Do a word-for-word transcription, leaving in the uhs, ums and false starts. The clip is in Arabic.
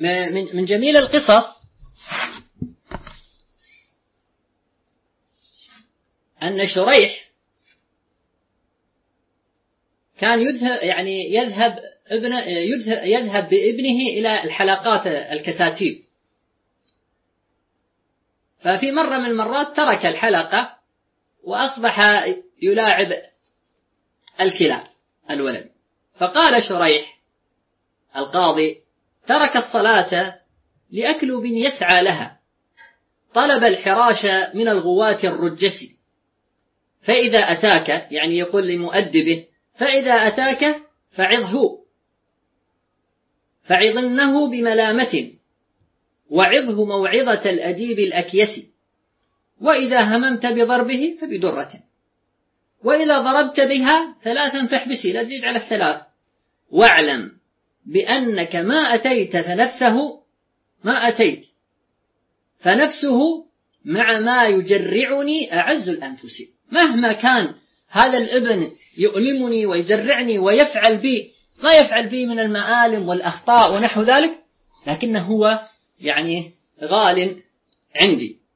من من جميل القصص أن شريح كان يذهب يعني يذهب ابن يذهب يذهب بابنه إلى الحلقات الكتاتيب. ففي مرة من المرات ترك الحلقة وأصبح يلاعب الكلاب الولد. فقال شريح القاضي: ترك الصلاة لأكلب يسعى لها، طلب الحراش من الغواة الرجس، فإذا أتاك، يعني يقول لمؤدبه: فإذا أتاك فعظه فعظنه بملامة، وعظه موعظة الأديب الأكيس، وإذا هممت بضربه فبدرة، وإذا ضربت بها ثلاثا فاحبسي، لا تزيد على الثلاث، واعلم بأنك ما أتيت فنفسه ما أتيت فنفسه مع ما يجرعني أعز الأنفس. مهما كان هذا الابن يؤلمني ويجرعني ويفعل بي ما يفعل بي من المآلم والأخطاء ونحو ذلك، لكنه هو يعني غال عندي.